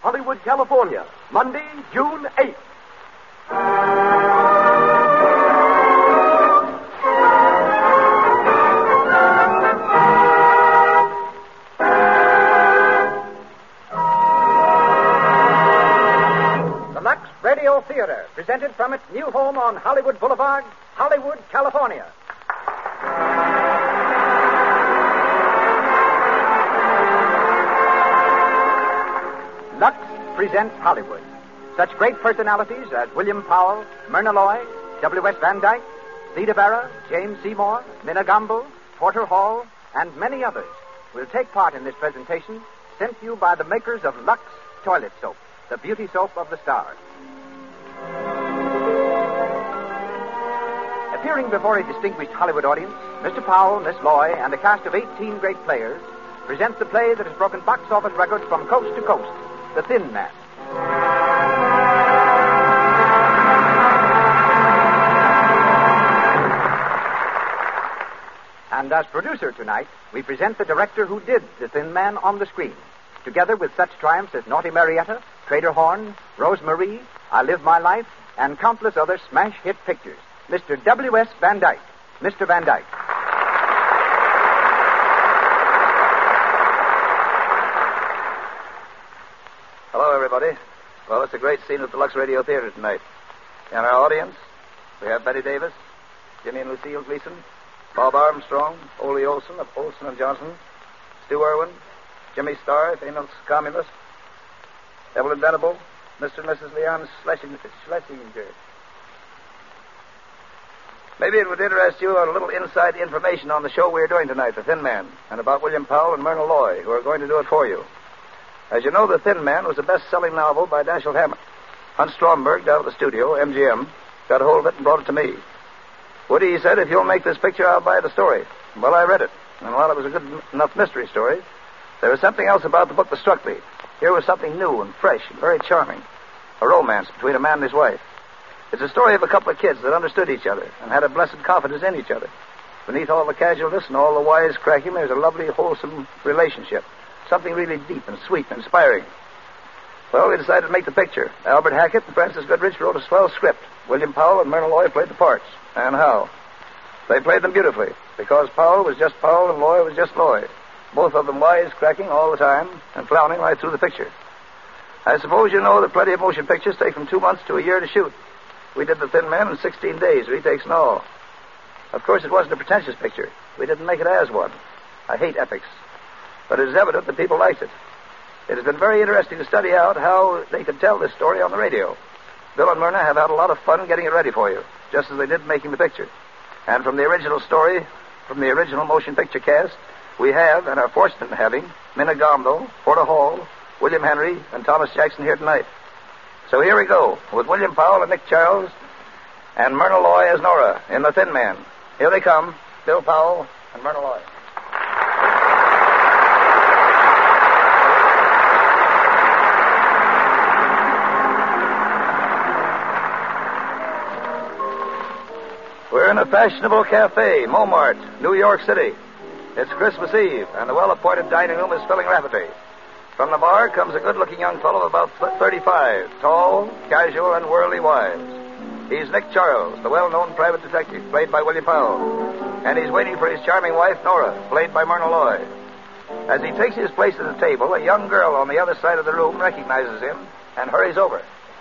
Hollywood, California, Monday, June 8th. The Lux Radio Theater, presented from its new home on Hollywood Boulevard, Hollywood, California. Lux presents Hollywood. Such great personalities as William Powell, Myrna Loy, W.S. Van Dyke, Theda Bara, James Seymour, Minna Gamble, Porter Hall, and many others will take part in this presentation sent to you by the makers of Lux Toilet Soap, the beauty soap of the stars. Appearing before a distinguished Hollywood audience, Mr. Powell, Miss Loy, and a cast of 18 great players present the play that has broken box office records from coast to coast, The Thin Man. And as producer tonight, we present the director who did The Thin Man on the screen, together with such triumphs as Naughty Marietta, Trader Horn, Rose Marie, I Live My Life, and countless other smash hit pictures. Mr. W.S. Van Dyke. Mr. Van Dyke. Hello, everybody. Well, it's a great scene at the Lux Radio Theater tonight. In our audience, we have Betty Davis, Jimmy and Lucille Gleason, Bob Armstrong, Ole Olson of Olson and Johnson, Stu Irwin, Jimmy Starr, famous communist, Evelyn Venable, Mr. and Mrs. Leon Schlesinger. Maybe it would interest you a little inside information on the show we're doing tonight, The Thin Man, and about William Powell and Myrna Loy, who are going to do it for you. As you know, The Thin Man was a best-selling novel by Dashiell Hammett. Hans Stromberg, down at the studio, MGM, got a hold of it and brought it to me. Woody, he said, if you'll make this picture, I'll buy the story. Well, I read it, and while it was a good enough mystery story, there was something else about the book that struck me. Here was something new and fresh and very charming. A romance between a man and his wife. It's a story of a couple of kids that understood each other and had a blessed confidence in each other. Beneath all the casualness and all the wisecracking, there's a lovely, wholesome relationship. Something really deep and sweet and inspiring. Well, we decided to make the picture. Albert Hackett and Francis Goodrich wrote a swell script. William Powell and Myrna Loy played the parts. And how? They played them beautifully, because Powell was just Powell and Loy was just Loy. Both of them wisecracking all the time and clowning right through the picture. I suppose you know that plenty of motion pictures take from 2 months to a year to shoot. We did The Thin Man in 16 days, retakes and all. Of course, it wasn't a pretentious picture. We didn't make it as one. I hate epics. But it is evident that people liked it. It has been very interesting to study out how they could tell this story on the radio. Bill and Myrna have had a lot of fun getting it ready for you, just as they did making the picture. And from the original story, from the original motion picture cast, we have, and are fortunate in having, Minna Gamble, Porter Hall, William Henry, and Thomas Jackson here tonight. So here we go, with William Powell and Nick Charles, and Myrna Loy as Nora in The Thin Man. Here they come, Bill Powell and Myrna Loy. We're in a fashionable cafe, Montmartre, New York City. It's Christmas Eve, and the well-appointed dining room is filling rapidly. From the bar comes a good-looking young fellow of about 35, tall, casual, and worldly wise. He's Nick Charles, the well-known private detective, played by William Powell. And he's waiting for his charming wife, Nora, played by Myrna Loy. As he takes his place at the table, a young girl on the other side of the room recognizes him and hurries over.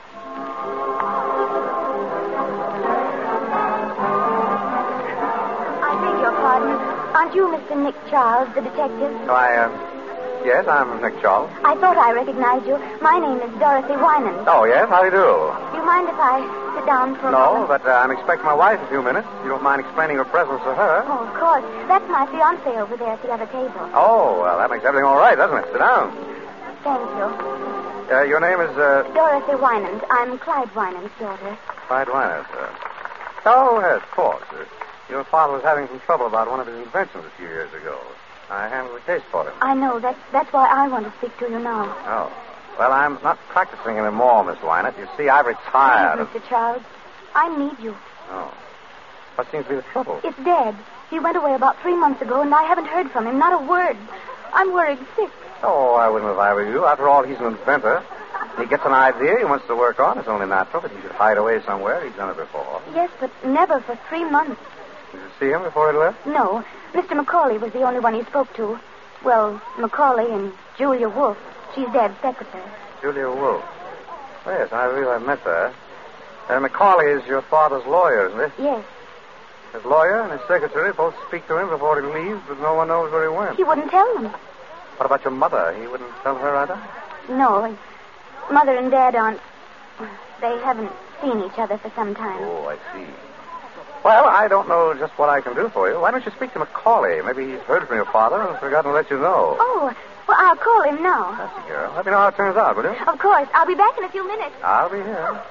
I beg your pardon. Aren't you Mr. Nick Charles, the detective? Yes, I'm Nick Charles. I thought I recognized you. My name is Dorothy Winans. Oh, yes? How do you do? Do you mind if I sit down for a No, moment? but I'm expecting my wife in a few minutes. You don't mind explaining your presence to her? Oh, of course. That's my fiancé over there at the other table. Oh, well, that makes everything all right, doesn't it? Sit down. Thank you. Your name is, Dorothy Winans. I'm Clyde Winans' daughter. Clyde Winans. Oh, yes, of course. Your father was having some trouble about one of his inventions a few years ago. I handled the case for him. I know. That's why I want to speak to you now. Oh. Well, I'm not practicing anymore, Miss Winans. You see, I've retired. Please, Mr. Charles, I need you. Oh. What seems to be the trouble? It's Dad. He went away about 3 months ago, and I haven't heard from him. Not a word. I'm worried sick. Oh, I wouldn't if I were you. After all, he's an inventor. He gets an idea he wants to work on. It's only natural that he should hide away somewhere. He's done it before. Yes, but never for 3 months. Did you see him before he left? No. Mr. Macaulay was the only one he spoke to. Well, Macaulay and Julia Wolfe. She's Dad's secretary. Julia Wolfe. Oh, yes, I believe I've met her. Macaulay is your father's lawyer, isn't it? Yes. His lawyer and his secretary both speak to him before he leaves, but no one knows where he went. He wouldn't tell them. What about your mother? He wouldn't tell her either? No, and Mother and Dad aren't... They haven't seen each other for some time. Oh, I see. Well, I don't know just what I can do for you. Why don't you speak to Macaulay? Maybe he's heard from your father and forgotten to let you know. Oh, well, I'll call him now. That's a girl. Let me know how it turns out, will you? Of course. I'll be back in a few minutes. I'll be here.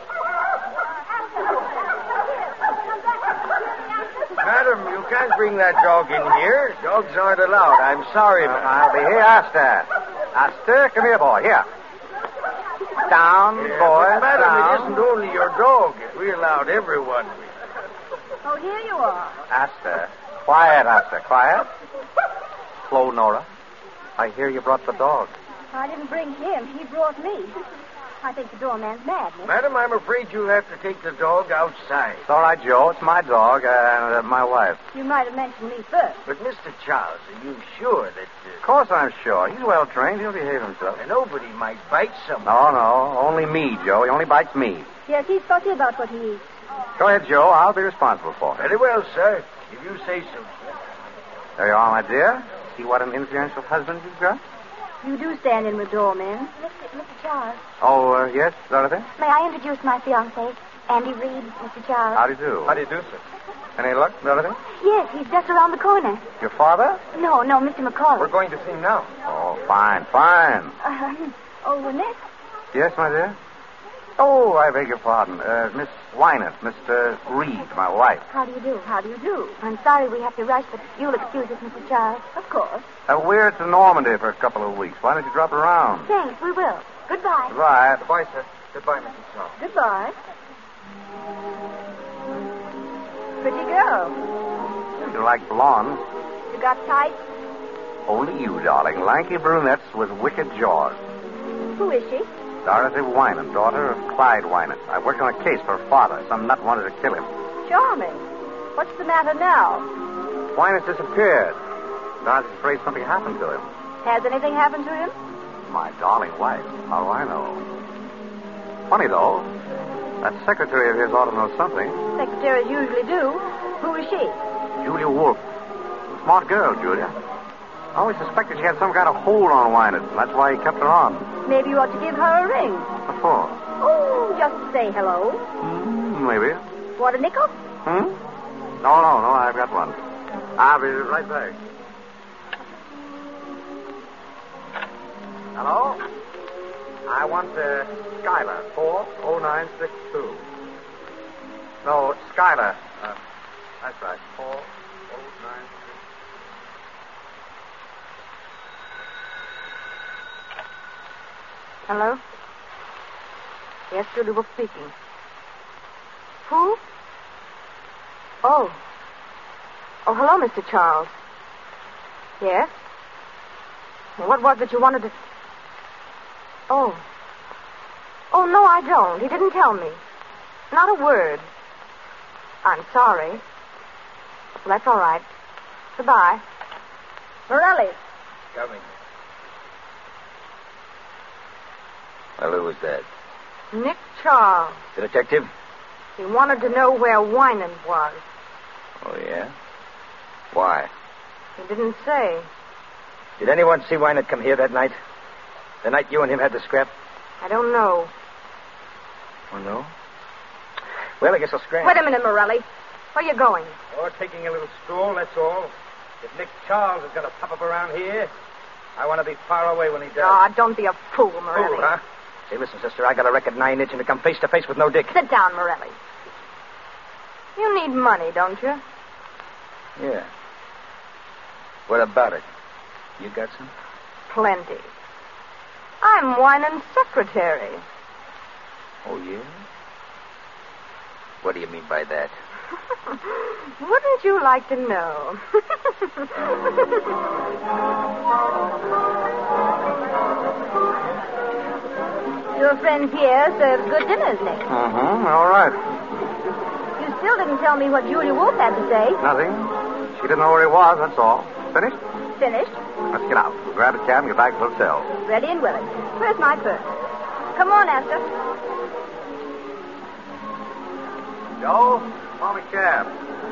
Madam, you can't bring that dog in here. Dogs aren't allowed. I'm sorry, but I'll be here, Aster. Aster, come here, boy. Here. Down, boy, Madam, down. it isn't only your dog. If we allowed everyone... Oh, here you are. Aster. Quiet, Aster. Quiet. Slow, Nora. I hear you brought the dog. I didn't bring him. He brought me. I think the doorman's mad, Nick. Madam, I'm afraid you'll have to take the dog outside. It's all right, Joe. It's my dog and my wife. You might have mentioned me first. But, Mr. Charles, are you sure that... Of course I'm sure. He's well trained. He'll behave himself. Nobody might bite someone. No. Only me, Joe. He only bites me. Yes, he's fussy about what he eats. Go ahead, Joe. I'll be responsible for him. Very well, sir. If you say so, sir. There you are, my dear. See what an influential husband you've got? You do stand in with doormen. Mr. Charles. Oh, yes, Dorothy? May I introduce my fiancé, Andy Reed, Mr. Charles? How do you do? How do you do, sir? Any luck, Dorothy? Yes, he's just around the corner. Your father? No, Mr. Macaulay. We're going to see him now. Oh, fine. Nick? Yes, my dear? Oh, I beg your pardon. Miss Wynant, Mr. Reed, my wife. How do you do? I'm sorry we have to rush, but you'll excuse us, Mr. Charles. Of course. We're to Normandy for a couple of weeks. Why don't you drop around? Thanks, we will. Goodbye. Goodbye. Goodbye, sir. Goodbye, Mrs. Charles. Goodbye. Pretty girl. You like blondes? You got tight? Only you, darling. Lanky brunettes with wicked jaws. Who is she? Dorothy Wynant, daughter of Clyde Wynant. I worked on a case for her father. Some nut wanted to kill him. Charming. What's the matter now? Wynant disappeared. Dorothy's afraid something happened to him. Has anything happened to him? My darling wife. How do I know? Funny, though. That secretary of his ought to know something. Secretaries usually do. Who is she? Julia Wolfe. Smart girl, Julia. I always suspected she had some kind of hold on Wynant. That's why he kept her on. Maybe you ought to give her a ring. What for? Oh, just to say hello. Maybe. Want a nickel? No, I've got one. I'll be right back. Hello? I want Skylar, 40962. No, Skylar. That's right, 40962. Hello? Yes, Julie Wolfe speaking. Who? Oh, hello, Mr. Charles. Yes? What was it you wanted to... Oh, no, I don't. He didn't tell me. Not a word. I'm sorry. Well, that's all right. Goodbye. Morelli. Coming. Well, who was that? Nick Charles. The detective? He wanted to know where Wynant was. Oh, yeah? Why? He didn't say. Did anyone see Wynant come here that night? The night you and him had the scrap? I don't know. Oh, no? Well, I guess I'll scram. Wait a minute, Morelli. Where are you going? Oh, taking a little stroll, that's all. If Nick Charles is going to pop up around here, I want to be far away when he does. Ah, don't be a fool, Morelli. Fool, huh? Hey, listen, sister, I got a record 9-inch and to come face to face with no dick. Sit down, Morelli. You need money, don't you? Yeah. What about it? You got some? Plenty. I'm Wynant's secretary. Oh, yeah? What do you mean by that? Wouldn't you like to know? Your friend Pierre serves good dinners, Nick. All right. You still didn't tell me what Julia Wolf had to say. Nothing. She didn't know where he was, that's all. Finished? Finished. Let's get out. We'll grab a cab and get back to the hotel. Ready and willing. Where's my purse? Come on, Esther. Joe, call me cab.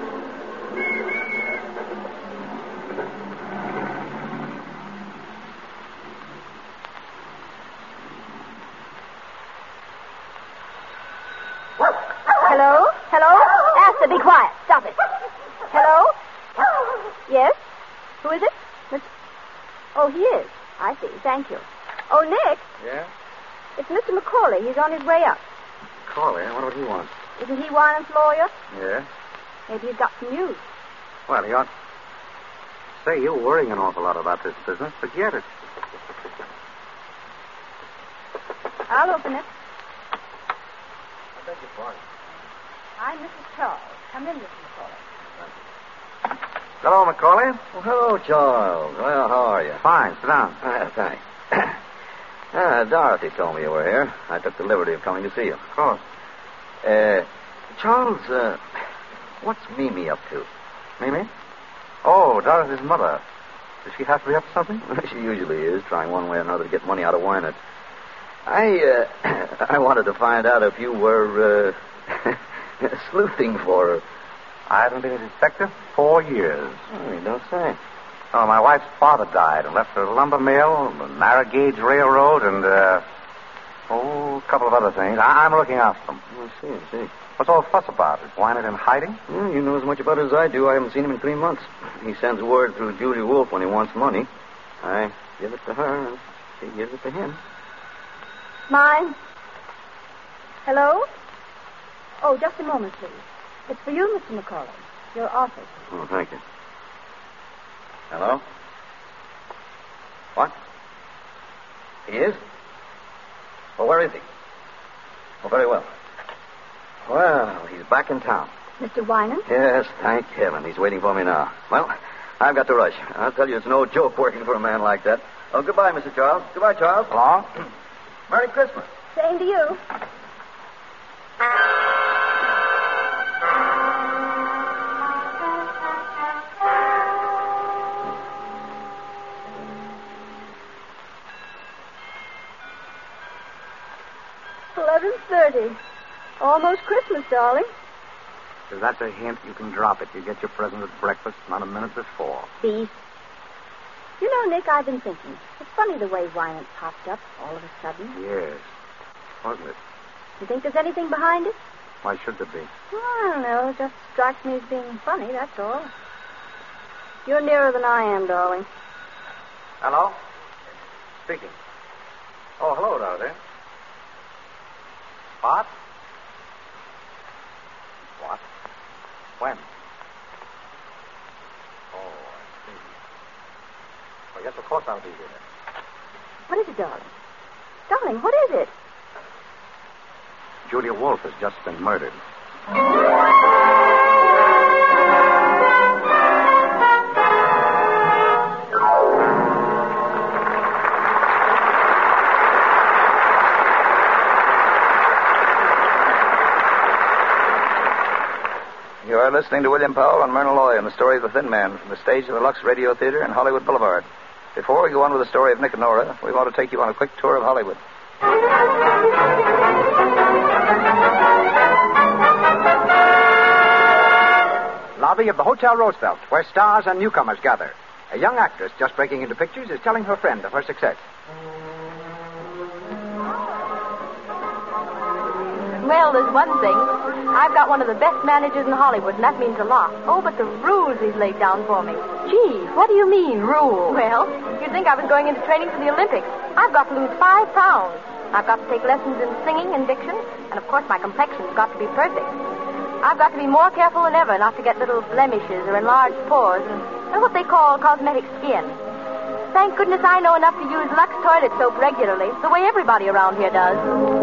Hello? Hello? Esther, be quiet. Stop it. Hello? Yes? Who is it? Oh, he is. I see. Thank you. Oh, Nick, Yeah? it's Mr. Macaulay. He's on his way up. Call him. What would he want? Isn't he Wynant's lawyer? Yeah? Maybe he's got some news. Well, he ought... Say, you're worrying an awful lot about this business. Forget it. I'll open it. I beg your pardon. I'm Mrs. Charles. Come in, Mr. Macaulay. Hello, Macaulay. Well, hello, Charles. Well, how are you? Fine. Sit down. Thanks. Dorothy told me you were here. I took the liberty of coming to see you. Of course. Charles, what's Mimi up to? Mimi? Oh, Dorothy's mother. Does she have to be up to something? She usually is, trying one way or another to get money out of Wynant. I wanted to find out if you were, sleuthing for her. I haven't been a detective 4 years. Oh, you don't say. Oh, my wife's father died and left her a lumber mill, a narrow gauge railroad, and, a couple of other things. I'm looking after them. I see. What's all the fuss about? Is Wynant in hiding? Well, you know as much about it as I do. I haven't seen him in 3 months. He sends word through Julia Wolf when he wants money. I give it to her, and she gives it to him. Mine? Hello? Oh, just a moment, please. It's for you, Mr. Macaulay. Your office. Oh, thank you. Hello? What? He is? Well, where is he? Oh, very well. Well, he's back in town. Mr. Wynant? Yes, thank heaven. He's waiting for me now. Well, I've got to rush. I'll tell you, it's no joke working for a man like that. Oh, goodbye, Mr. Charles. Goodbye, Charles. Hello? Merry Christmas. Same to you. $11:30. Almost Christmas, darling. If that's a hint, you can drop it. You get your present at breakfast, not a minute before. Beef. You know, Nick, I've been thinking. It's funny the way Wynant popped up all of a sudden. Yes. Wasn't it? You think there's anything behind it? Why should there be? Well, I don't know. It just strikes me as being funny, that's all. You're nearer than I am, darling. Hello? Speaking. Oh, hello, Dorothy. What? What? When? Oh, I see. Well, yes, of course I'll be here. What is it, darling? Darling, what is it? Julia Wolf has just been murdered. You are listening to William Powell and Myrna Loy in the story of The Thin Man from the stage of the Lux Radio Theater in Hollywood Boulevard. Before we go on with the story of Nick and Nora, we want to take you on a quick tour of Hollywood. Lobby of the Hotel Roosevelt, where stars and newcomers gather. A young actress just breaking into pictures is telling her friend of her success. Well, there's one thing. I've got one of the best managers in Hollywood, and that means a lot. Oh, but the rules he's laid down for me. Gee, what do you mean, rules? Well, you'd think I was going into training for the Olympics. I've got to lose 5 pounds. I've got to take lessons in singing and diction, and, of course, my complexion's got to be perfect. I've got to be more careful than ever not to get little blemishes or enlarged pores and what they call cosmetic skin. Thank goodness I know enough to use Lux toilet soap regularly, the way everybody around here does.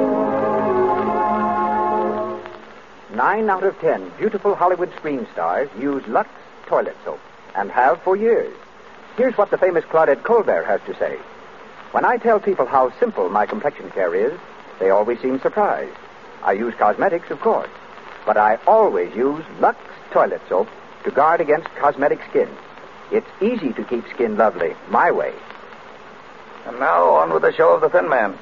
9 out of 10 beautiful Hollywood screen stars use Lux toilet soap and have for years. Here's what the famous Claudette Colbert has to say. When I tell people how simple my complexion care is, They always seem surprised. I use cosmetics, of course, but I always use Lux toilet soap to guard against cosmetic skin. It's easy to keep skin lovely, my way. And now, on with the show of the Thin Man.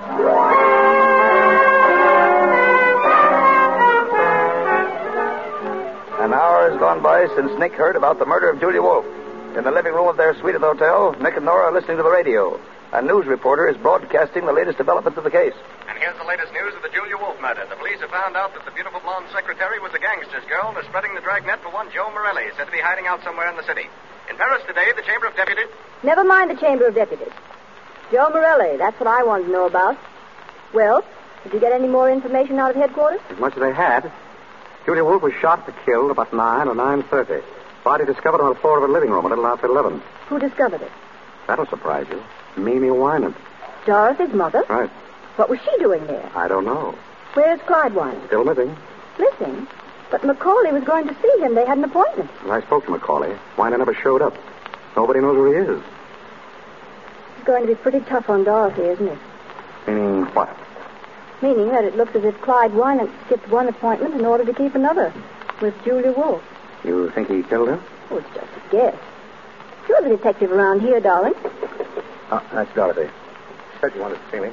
An hour has gone by since Nick heard about the murder of Julia Wolfe. In the living room of their suite at the hotel, Nick and Nora are listening to the radio. A news reporter is broadcasting the latest developments of the case. And here's the latest news of the Julia Wolfe murder. The police have found out that the beautiful blonde secretary was a gangster's girl. They're spreading the dragnet for one Joe Morelli, said to be hiding out somewhere in the city. In Paris today, the Chamber of Deputies... Never mind the Chamber of Deputies. Joe Morelli, that's what I wanted to know about. Well, did you get any more information out of headquarters? As much as they had. Julia Wolfe was shot and killed about 9 or 9:30. Body discovered on the floor of a living room a little after 11. Who discovered it? That'll surprise you. Mimi Wynant. Dorothy's mother? Right. What was she doing there? I don't know. Where's Clyde Wynant? Still missing. Missing? But Macaulay was going to see him. They had an appointment. Well, I spoke to Macaulay. Wynant never showed up. Nobody knows where he is. It's going to be pretty tough on Dorothy, isn't it? Meaning what? Meaning that it looks as if Clyde Wynant skipped one appointment in order to keep another with Julia Wolfe. You think he killed her? Oh, it's just a guess. You're the detective around here, darling. Oh, that's Dorothy. Said you wanted to see me.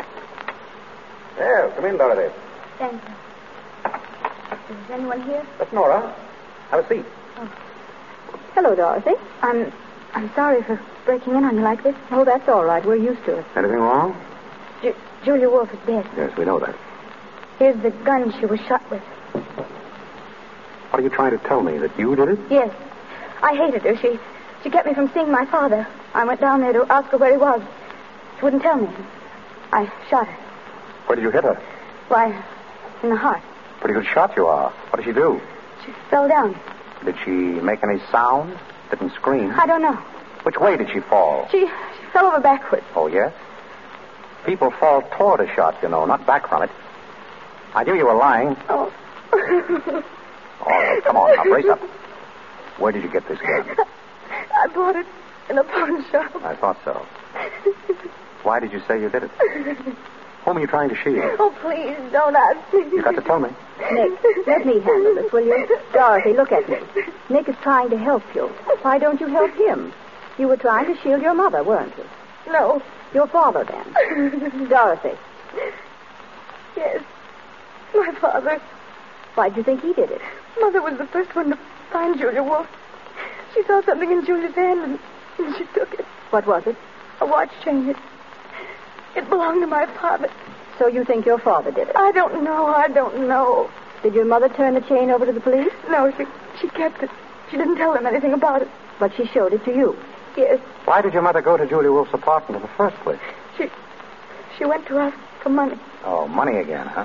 Yeah, come in, Dorothy. Thank you. Is anyone here? That's Nora. Have a seat. Oh. Hello, Dorothy. I'm sorry for breaking in on you like this. Oh, that's all right. We're used to it. Anything wrong? Julia Wolfe is dead. Yes, we know that. Here's the gun she was shot with. What are you trying to tell me? That you did it? Yes. I hated her. She kept me from seeing my father. I went down there to ask her where he was. She wouldn't tell me. I shot her. Where did you hit her? Why, in the heart. Pretty good shot you are. What did she do? She fell down. Did she make any sound? Didn't scream? I don't know. Which way did she fall? She fell over backwards. Oh, yes? People fall toward a shot, you know, not back from it. I knew you were lying. Oh. All right, come on, now, brace up. Where did you get this gun? I bought it in a pawn shop. I thought so. Why did you say you did it? Whom are you trying to shield? Oh, please, don't ask me. You've got to tell me. Nick, let me handle this, will you? Dorothy, look at me. Nick is trying to help you. Why don't you help him? You were trying to shield your mother, weren't you? No. Your father, then. Dorothy. Yes. My father. Why'd you think he did it? Mother was the first one to find Julia Wolfe. She saw something in Julia's hand, and she took it. What was it? A watch chain. It belonged to my father. So you think your father did it? I don't know. Did your mother turn the chain over to the police? No, she kept it. She didn't tell them anything about it. But she showed it to you? Yes. Why did your mother go to Julia Wolfe's apartment in the first place? She went to ask for money. Oh, money again, huh?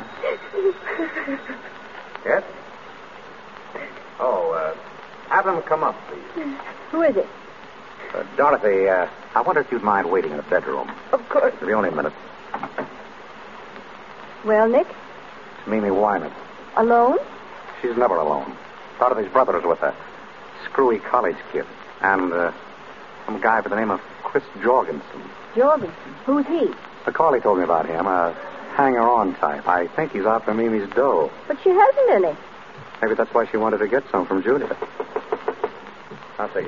Yes? Oh, have them come up, please. Who is it? Dorothy, I wonder if you'd mind waiting in the bedroom. Of course. It'll be only a minute. Well, Nick? It's Mimi Wynant. Alone? She's never alone. Dorothy's brother is with her. Screwy college kid. And some guy by the name of Chris Jorgensen. Jorgensen? Who's he? Macaulay told me about him. A hanger-on type. I think he's out for Mimi's dough. But she hasn't any. Maybe that's why she wanted to get some from Julia. I'll take it.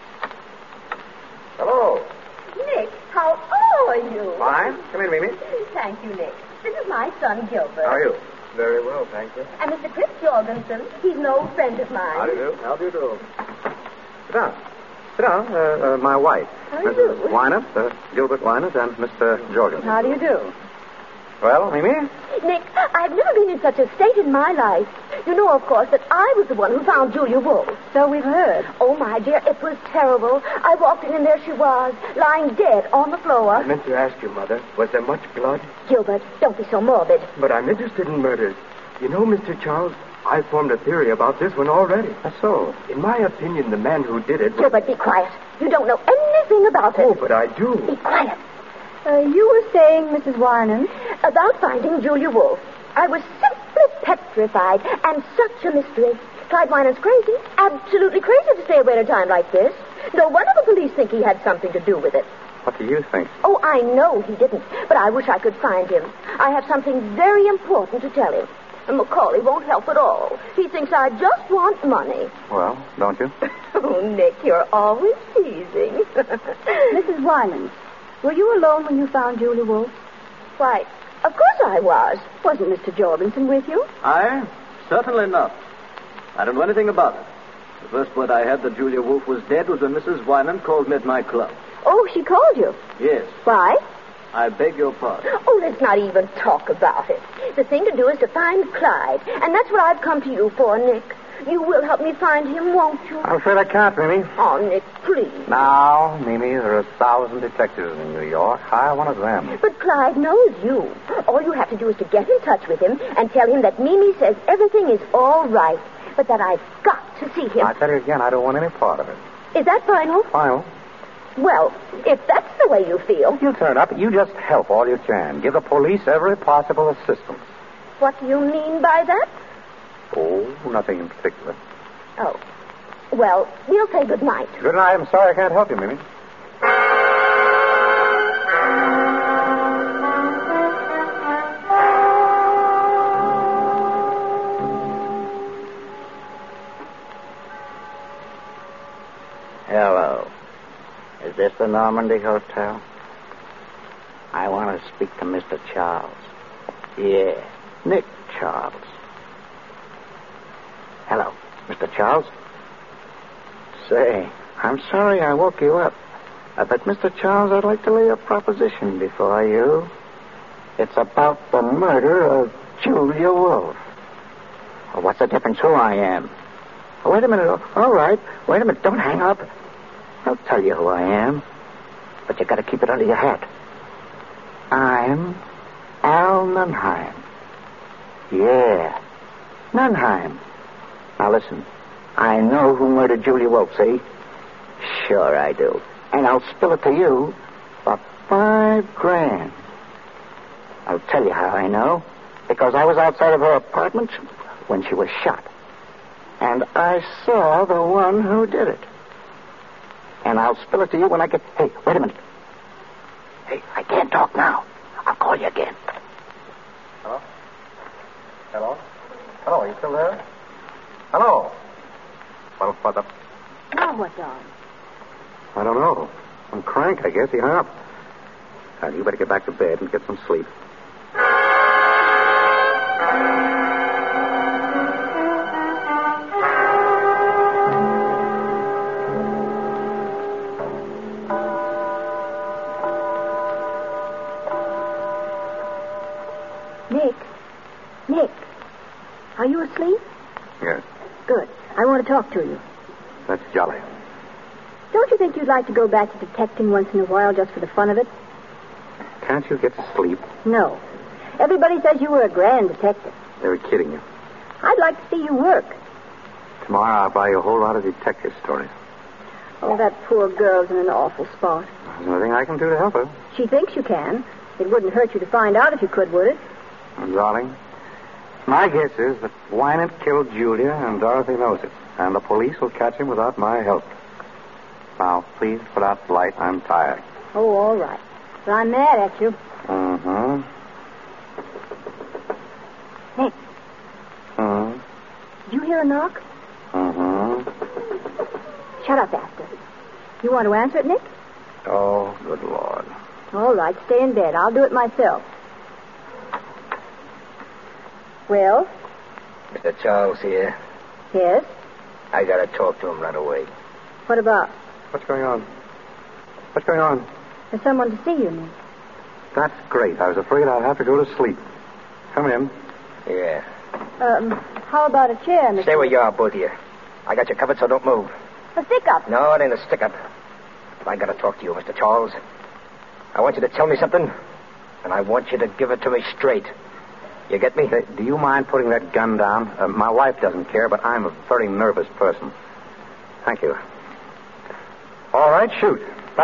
Hello. Nick, how are you? Fine. Come in, Mimi. Thank you, Nick. This is my son, Gilbert. How are you? Very well, thank you. And Mr. Chris Jorgensen. He's an old friend of mine. How do you do? How do you do? Sit down. Sit down. My wife. How do you do? Mrs. Wynant, Gilbert Wynant, and Mr. Jorgensen. How do you do? Well, Mimi? Nick, I've never been in such a state in my life. You know, of course, that I was the one who found Julia Wolfe. So we've heard. Oh, my dear, it was terrible. I walked in and there she was, lying dead on the floor. I meant to ask you, Mother, was there much blood? Gilbert, don't be so morbid. But I'm interested in murders. You know, Mr. Charles, I formed a theory about this one already. That's so. In my opinion, the man who did it... Gilbert, be quiet. You don't know anything about it. Oh, but I do. Be quiet. You were saying, Mrs. Warren, about finding Julia Wolfe. I was simply petrified, and such a mystery. Clyde Wynant's crazy, absolutely crazy to stay away at a time like this. No wonder the police think he had something to do with it. What do you think? Oh, I know he didn't, but I wish I could find him. I have something very important to tell him. And Macaulay won't help at all. He thinks I just want money. Well, don't you? Oh, Nick, you're always teasing. Mrs. Wyman, were you alone when you found Julia Wolfe? Why, of course I was. Wasn't Mr. Jorgensen with you? Certainly not. I don't know anything about it. The first word I had that Julia Wolfe was dead was when Mrs. Wyman called me at my club. Oh, she called you? Yes. Why? I beg your pardon. Oh, let's not even talk about it. The thing to do is to find Clyde. And that's what I've come to you for, Nick. You will help me find him, won't you? I'm afraid I can't, Mimi. Oh, Nick, please. Now, Mimi, there are 1,000 detectives in New York. Hire one of them. But Clyde knows you. All you have to do is to get in touch with him and tell him that Mimi says everything is all right, but that I've got to see him. I tell you again, I don't want any part of it. Is that final? Final? Well, if that's the way you feel. You turn up. You just help all you can. Give the police every possible assistance. What do you mean by that? Oh, nothing in particular. Oh. Well, we'll say good night. Good night. I'm sorry I can't help you, Mimi. Hello. Is this the Normandy Hotel? I want to speak to Mr. Charles. Yeah, Nick Charles. Hello, Mr. Charles. Say, I'm sorry I woke you up. But, Mr. Charles, I'd like to lay a proposition before you. It's about the murder of Julia Wolfe. Well, what's the difference who I am? Oh, wait a minute. All right. Wait a minute. Don't hang up. I'll tell you who I am. But you got to keep it under your hat. I'm Al Nunheim. Yeah, Nunheim. Now listen, I know who murdered Julia Wolfe, see? Sure I do. And I'll spill it to you for $5,000. I'll tell you how I know. Because I was outside of her apartment when she was shot. And I saw the one who did it. And I'll spill it to you when I get... Hey, wait a minute. Hey, I can't talk now. I'll call you again. Hello? Hello? Hello, are you still there? Hello? Well, what the... Now what, darling? I don't know. Some crank, I guess. He hung up. Now, you better get back to bed and get some sleep. Nick, are you asleep? Yes. Good. I want to talk to you. That's jolly. Don't you think you'd like to go back to detecting once in a while just for the fun of it? Can't you get to sleep? No. Everybody says you were a grand detective. They were kidding you. I'd like to see you work. Tomorrow I'll buy you a whole lot of detective stories. Oh, that poor girl's in an awful spot. There's nothing I can do to help her. She thinks you can. It wouldn't hurt you to find out if you could, would it? Darling, my guess is that Wynant killed Julia, and Dorothy knows it. And the police will catch him without my help. Now, please put out the light. I'm tired. Oh, all right. But I'm mad at you. Mm-hmm. Nick. Mm-hmm. Did you hear a knock? Mm-hmm. Shut up, Asta. You want to answer it, Nick? Oh, good Lord. All right, stay in bed. I'll do it myself. Well? Mr. Charles here. Yes? I got to talk to him right away. What about? What's going on? What's going on? There's someone to see you, Nick. That's great. I was afraid I'd have to go to sleep. Come in. Yeah. How about a chair, Mr. Stay where you are, both of you. I got you covered, so don't move. A stick-up. No, it ain't a stick-up. I got to talk to you, Mr. Charles. I want you to tell me something, and I want you to give it to me straight. You get me? Do you mind putting that gun down? My wife doesn't care, but I'm a very nervous person. Thank you. All right, shoot.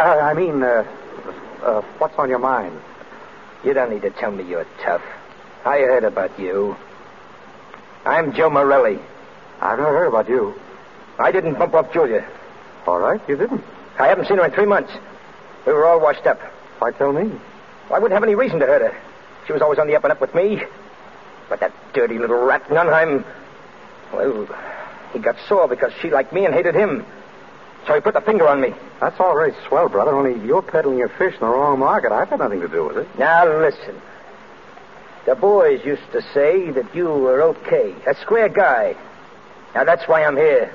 What's on your mind? You don't need to tell me you're tough. I heard about you. I'm Joe Morelli. I've never heard about you. I didn't bump off Julia. All right, you didn't. I haven't seen her in 3 months. We were all washed up. Why tell me? I wouldn't have any reason to hurt her. She was always on the up and up with me. But that dirty little rat, Nunheim, well, he got sore because she liked me and hated him. So he put the finger on me. That's all very swell, brother, only you're peddling your fish in the wrong market. I've had nothing to do with it. Now, listen. The boys used to say that you were okay, a square guy. Now, that's why I'm here.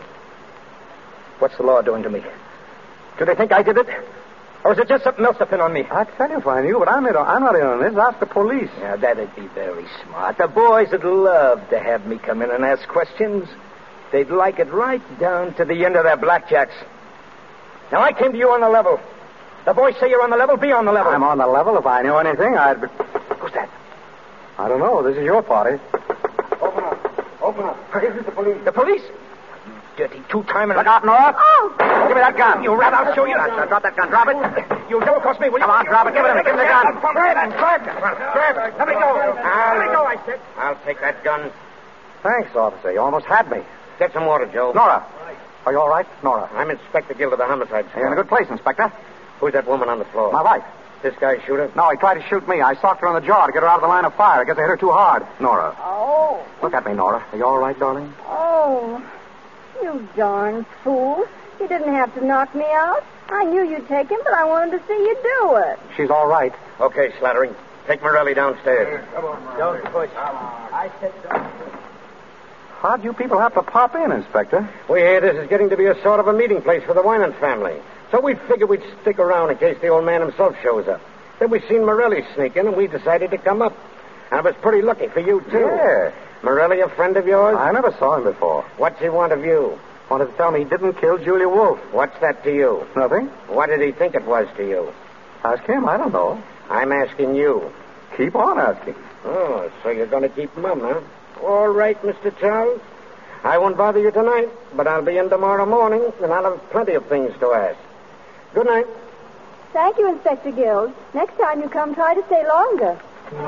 What's the law doing to me? Do they think I did it? Or is it just something else to pin on me? I'd tell you if I knew, but I'm not in on this. Ask the police. Now, that'd be very smart. The boys would love to have me come in and ask questions. They'd like it right down to the end of their blackjacks. Now, I came to you on the level. The boys say you're on the level. Be on the level. I'm on the level. If I knew anything, I'd be... Who's that? I don't know. This is your party. Open up. Open up. This is the police. The police? Dirty two-timer. Look out, Nora. Oh! Give me that gun. You rat, I'll show you. Drop that gun. Drop it. You'll double cross me, will you? Come on, drop it. Give it to me. Give me the gun. Grab it. Let me go. Let me go, I said. I'll take that gun. Thanks, officer. You almost had me. Get some water, Joe. Nora. Are you all right, Nora? I'm Inspector Gill of the Homicide Squad. You're in a good place, Inspector. Who's that woman on the floor? My wife. This guy shoot her? No, he tried to shoot me. I socked her on the jaw to get her out of the line of fire. I guess I hit her too hard. Nora. Oh. Look at me, Nora. Are you all right, darling? Oh. You darn fool. You didn't have to knock me out. I knew you'd take him, but I wanted to see you do it. She's all right. Okay, Slattery. Take Morelli downstairs. Come on. Don't push. I said don't push. How'd you people have to pop in, Inspector? We hear this is getting to be a sort of a meeting place for the Winant family. So we figured we'd stick around in case the old man himself shows up. Then we seen Morelli sneak in, and we decided to come up. And it was pretty lucky for you, too. Yeah. Morelli a friend of yours? I never saw him before. What's he want of you? Wanted to tell me he didn't kill Julia Wolf. What's that to you? Nothing. What did he think it was to you? Ask him. I don't know. I'm asking you. Keep on asking. Oh, so you're going to keep mum, huh? All right, Mr. Charles. I won't bother you tonight, but I'll be in tomorrow morning, and I'll have plenty of things to ask. Good night. Thank you, Inspector Gill. Next time you come, try to stay longer.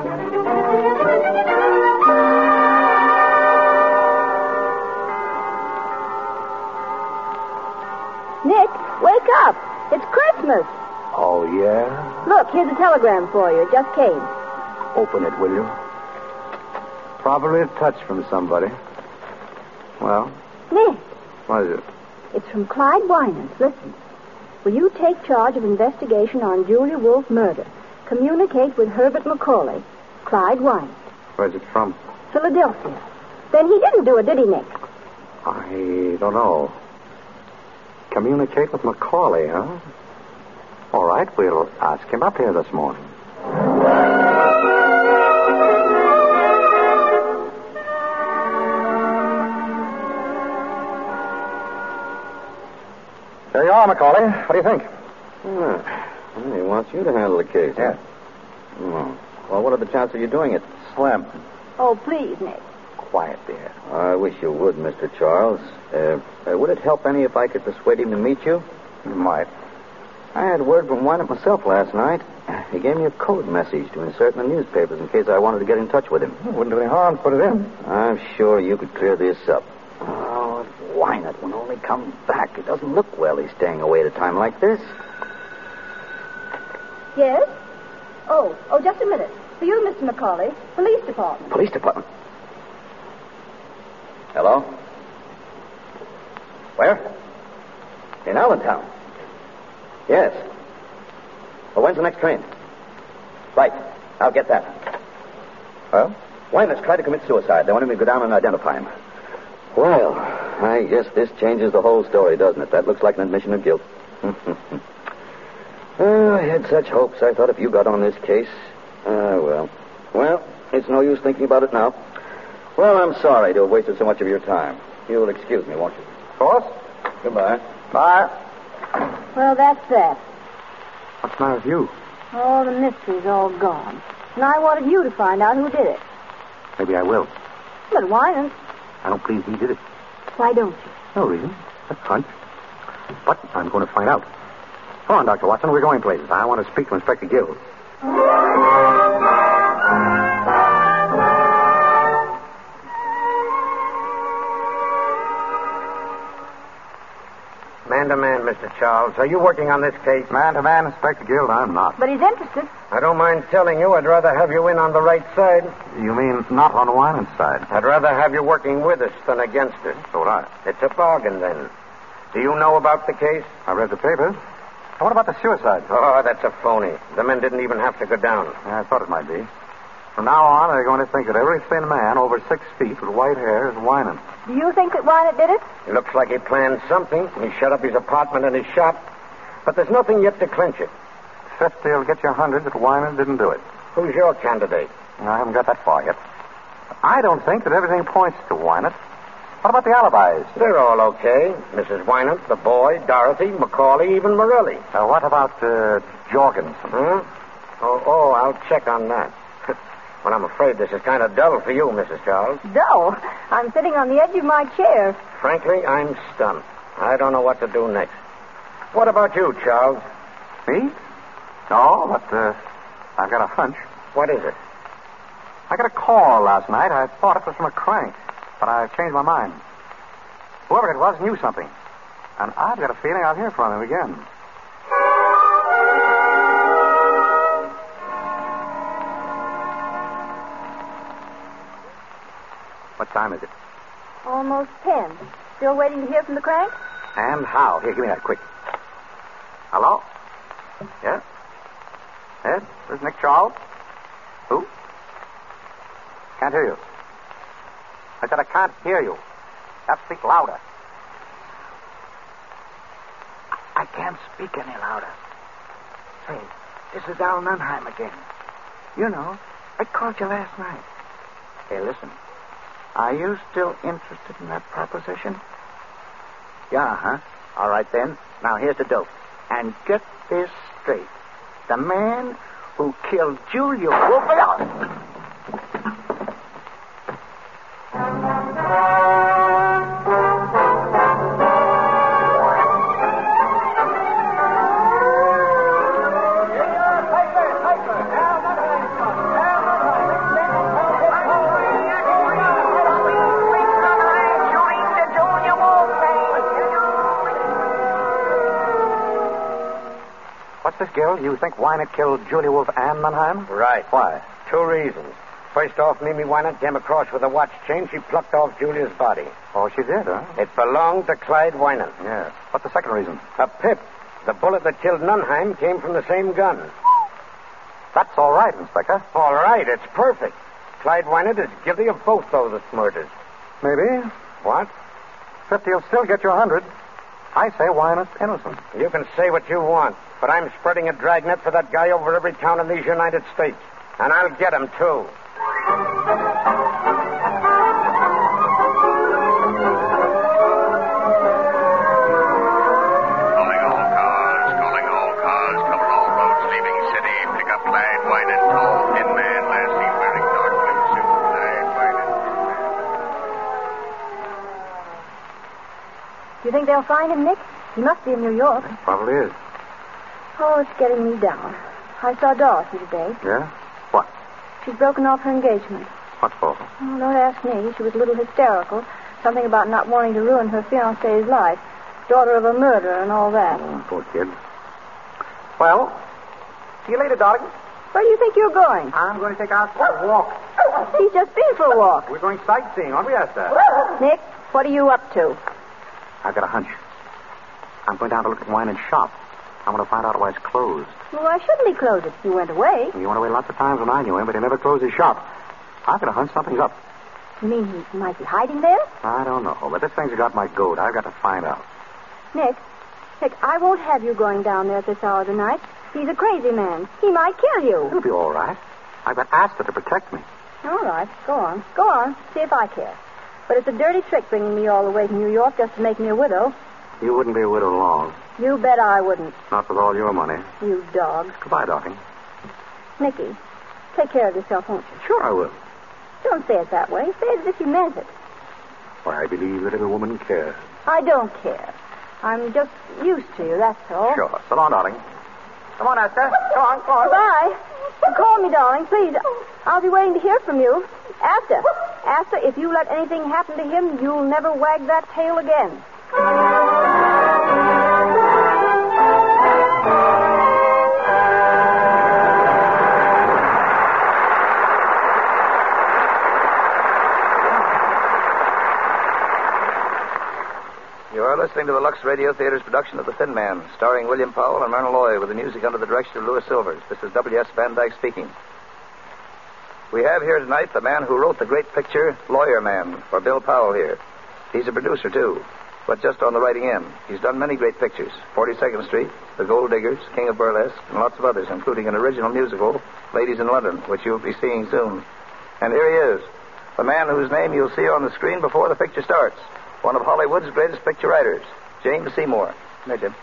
Nick, wake up. It's Christmas. Oh, yeah? Look, here's a telegram for you. It just came. Open it, will you? Probably a touch from somebody. Well? Nick, What is it? it's from Clyde Winans. Listen. Will you take charge of investigation on Julia Wolf murder? Communicate with Herbert Macaulay. Clyde Winans. Where's it from? Philadelphia. Then he didn't do it, did he, Nick? I don't know. Communicate with Macaulay, huh? All right, we'll ask him up here this morning. There you are, Macaulay. What do you think? He wants you to handle the case. Yeah. Oh. Well, what are the chances of you doing it? Slim. Oh, please, Nick. Quiet there. I wish you would, Mr. Charles. Would it help any if I could persuade him to meet you? You might. I had word from Winant myself last night. He gave me a code message to insert in the newspapers in case I wanted to get in touch with him. Wouldn't do any harm to put it in. I'm sure you could clear this up. Oh, if Winant will only come back. It doesn't look well he's staying away at a time like this. Yes? Oh, just a minute. For you, Mr. Macaulay, police department. Police department. Hello? Where? In Allentown. Yes. Well, when's the next train? Right. I'll get that. Well? Winant's tried to commit suicide. They want me to go down and identify him. Well, I guess this changes the whole story, doesn't it? That looks like an admission of guilt. Oh, I had such hopes. I thought if you got on this case... well. Well, it's no use thinking about it now. Well, I'm sorry to have wasted so much of your time. You'll excuse me, won't you? Of course. Goodbye. Bye. Well, that's that. What's the matter with you? Oh, the mystery's all gone. And I wanted you to find out who did it. Maybe I will. But why not? I don't believe he did it. Why don't you? No reason. That's hunch. But I'm going to find out. Come on, Dr. Watson. We're going places. I want to speak to Inspector Gill. Man to man, Mr. Charles. Are you working on this case? Man-to-man, Inspector Guild, I'm not. But he's interested. I don't mind telling you, I'd rather have you in on the right side. You mean not on Winant's side? I'd rather have you working with us than against us. So would I. It's a bargain, then. Do you know about the case? I read the papers. What about the suicide? Oh, that's a phony. The men didn't even have to go down. Yeah, I thought it might be. From now on, they're going to think that every thin man over 6 feet with white hair is Winant. Do you think that Winant did it? It looks like he planned something. He shut up his apartment and his shop. But there's nothing yet to clinch it. 50 will get you 100 that Winant didn't do it. Who's your candidate? I haven't got that far yet. I don't think that everything points to Winant. What about the alibis? They're all okay. Mrs. Winant, the boy, Dorothy, Macaulay, even Morelli. What about Jorgensen? Oh, I'll check on that. Well, I'm afraid this is kind of dull for you, Mrs. Charles. Dull? I'm sitting on the edge of my chair. Frankly, I'm stunned. I don't know what to do next. What about you, Charles? Me? No, but I've got a hunch. What is it? I got a call last night. I thought it was from a crank, but I've changed my mind. Whoever it was knew something, and I've got a feeling I'll hear from him again. What time is it? Almost 10. Still waiting to hear from the crank? And how? Here, give me that, quick. Hello? Yes? Yes? This is Nick Charles? Who? Can't hear you. I said I can't hear you. You have to speak louder. I can't speak any louder. Say, this is Al Nunheim again. You know, I called you last night. Hey, listen. Are you still interested in that proposition? Yeah, huh? All right, then. Now, here's the dope. And get this straight. The man who killed Julia Wolf... What's this, Gil? You think Winant killed Julia Wolf and Mannheim? Right. Why? 2 reasons. First off, Mimi Winant came across with a watch chain. She plucked off Julia's body. Oh, she did, huh? It belonged to Clyde Winant. Yeah. What's the second reason? A pip. The bullet that killed Nunheim came from the same gun. That's all right, Inspector. All right, it's perfect. Clyde Winant is guilty of both those murders. Maybe. What? 50 will still get you 100. I say Winant's innocent. You can say what you want, but I'm spreading a dragnet for that guy over every town in these United States. And I'll get him, too. Calling all cars, cover all roads leaving city. Pick up Clyde Winant, tall, thin man, last seen wearing dark blue suit. Clyde Winant. Do you think they'll find him, Nick? He must be in New York. Probably is. Oh, it's getting me down. I saw Dorothy today. Yeah? What? She's broken off her engagement. What for? Oh, don't ask me. She was a little hysterical. Something about not wanting to ruin her fiancé's life. Daughter of a murderer and all that. Oh, poor kid. Well, see you later, darling. Where do you think you're going? I'm going to take us for a walk. He's just been for a walk. We're going sightseeing, aren't we, Esther? Nick, what are you up to? I've got a hunch. I'm going down to look at Winant's shop. I want to find out why it's closed. Well, why shouldn't he close it? He went away. He went away lots of times when I knew him, but he never closed his shop. I've got a hunch something's up. You mean he might be hiding there? I don't know, but this thing's got my goat. I've got to find out. Nick, I won't have you going down there at this hour of the night. He's a crazy man. He might kill you. It'll be all right. I've got Asta to protect me. All right, go on. Go on. See if I care. But it's a dirty trick bringing me all the way to New York just to make me a widow. You wouldn't be a widow long. You bet I wouldn't. Not with all your money. You dog. Goodbye, darling. Nicky, take care of yourself, won't you? Sure I will. Don't say it that way. Say it as if you meant it. Why, I believe that every woman cares. I don't care. I'm just used to you, that's all. Sure. So long, darling. Come on, Esther. Go on, go on. Bye. Call me, darling, please. I'll be waiting to hear from you. Asta, if you let anything happen to him, you'll never wag that tail again. listening to the Lux Radio Theater's production of The Thin Man, starring William Powell and Myrna Loy, with the music under the direction of Louis Silvers. This is W.S. Van Dyke speaking. We have here tonight the man who wrote the great picture, Lawyer Man, for Bill Powell here. He's a producer, too, but just on the writing end. He's done many great pictures, 42nd Street, The Gold Diggers, King of Burlesque, and lots of others, including an original musical, Ladies in London, which you'll be seeing soon. And here he is, the man whose name you'll see on the screen before the picture starts. One of Hollywood's greatest picture writers, James Seymour. Come here, Jim.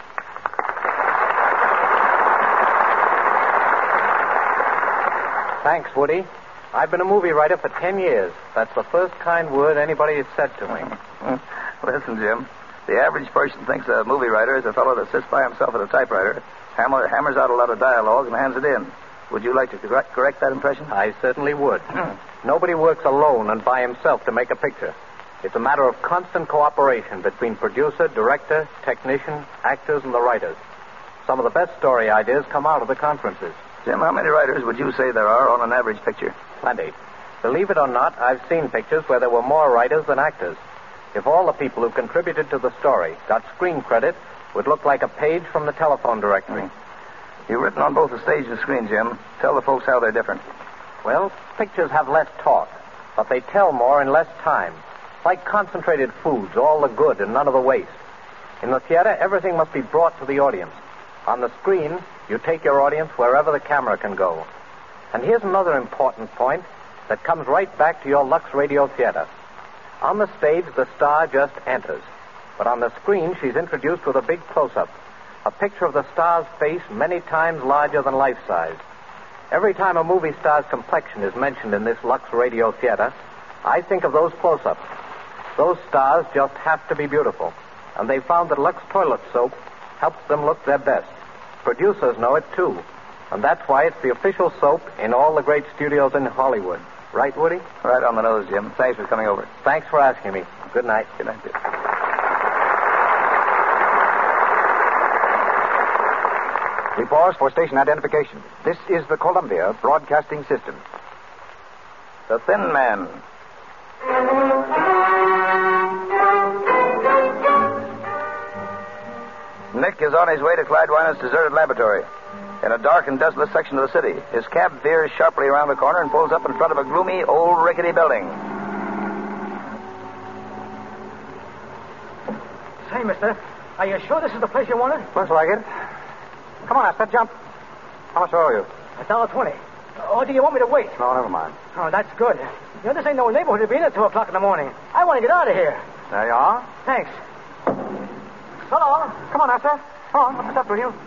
Thanks, Woody. I've been a movie writer for 10 years. That's the first kind word anybody has said to me. Listen, Jim. The average person thinks a movie writer is a fellow that sits by himself at a typewriter, hammers out a lot of dialogue, and hands it in. Would you like to correct that impression? I certainly would. Nobody works alone and by himself to make a picture. It's a matter of constant cooperation between producer, director, technician, actors, and the writers. Some of the best story ideas come out of the conferences. Jim, how many writers would you say there are on an average picture? Plenty. Believe it or not, I've seen pictures where there were more writers than actors. If all the people who contributed to the story got screen credit, it would look like a page from the telephone directory. You've written on both the stage and screen, Jim. Tell the folks how they're different. Well, pictures have less talk, but they tell more in less time. Like concentrated foods, all the good and none of the waste. In the theater, everything must be brought to the audience. On the screen, you take your audience wherever the camera can go. And here's another important point that comes right back to your Lux Radio Theater. On the stage, the star just enters. But on the screen, she's introduced with a big close-up. A picture of the star's face many times larger than life-size. Every time a movie star's complexion is mentioned in this Lux Radio Theater, I think of those close-ups. Those stars just have to be beautiful. And they found that Lux Toilet Soap helps them look their best. Producers know it, too. And that's why it's the official soap in all the great studios in Hollywood. Right, Woody? Right on the nose, Jim. Thanks for coming over. Thanks for asking me. Good night. Good night, dear. We pause for station identification. This is the Columbia Broadcasting System. The Thin Man. Nick is on his way to Clyde Winant's deserted laboratory. In a dark and desolate section of the city, his cab veers sharply around the corner and pulls up in front of a gloomy, old, rickety building. Say, mister, are you sure this is the place you wanted? Looks like it. Come on, Asta, jump. How much owe you? $1.20. Or do you want me to wait? No, never mind. Oh, that's good. You know, this ain't no neighborhood to be in at 2 o'clock in the morning. I want to get out of here. There you are. Thanks. So long. Come on, Asta. Come on, what's up with you?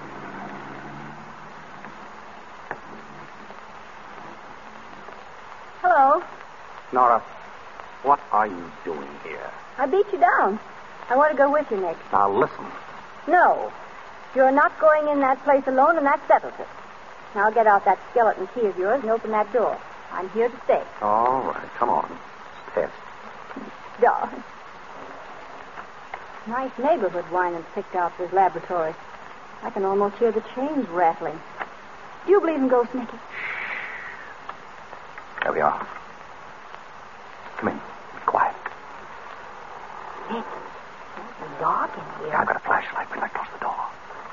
Hello. Nora, what are you doing here? I beat you down. I want to go with you, Nick. Now, listen. No. You're not going in that place alone, and that settles it. Now get out that skeleton key of yours and open that door. I'm here to stay. All right, come on. It's test. Darling. Nice neighborhood Winans picked out for his laboratory. I can almost hear the chains rattling. Do you believe in ghosts, Nicky? There we are. Come in. Be quiet. Nick, it's dark in here. I've got a flashlight. We'd like to close the door.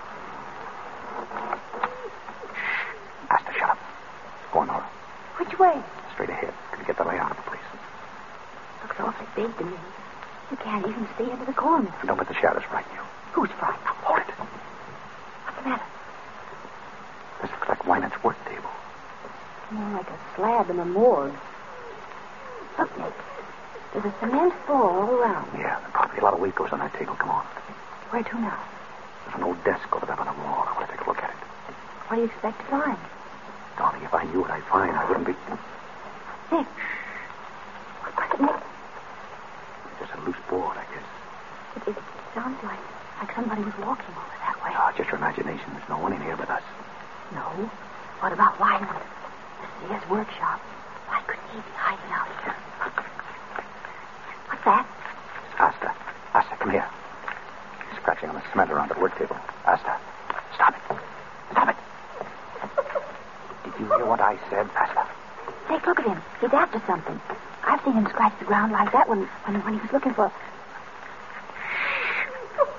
Shh. Asta, shut up. Go on, Nora. Which way? Straight ahead. Can you get the layout of the place? Looks awfully big to me. You can't even see into the corners. And don't let the shadows frighten you. Who's frightened? Now, hold it. What's the matter? This looks like Winant's work table. More like a slab in a morgue. Look, Nick. There's a cement floor all around. Yeah, probably a lot of weight goes on that table. Come on. Where to now? There's an old desk over there on the wall. I want to take a look at it. What do you expect to find? Darling, if I knew what I'd find, I wouldn't be... Nick. What was it, Nick? Just a loose board, I guess. It sounds like somebody was walking over that way. Oh, just your imagination. There's no one in here but us. No. What about Wyman? This is his workshop. Why couldn't he be hiding out here? What's that? Asta. Asta, come here. He's scratching on the cement around the work table. Asta, stop it. Stop it. Did you hear what I said, Asta? Nick, look at him. He's after something. I've seen him scratch the ground like that when he was looking for...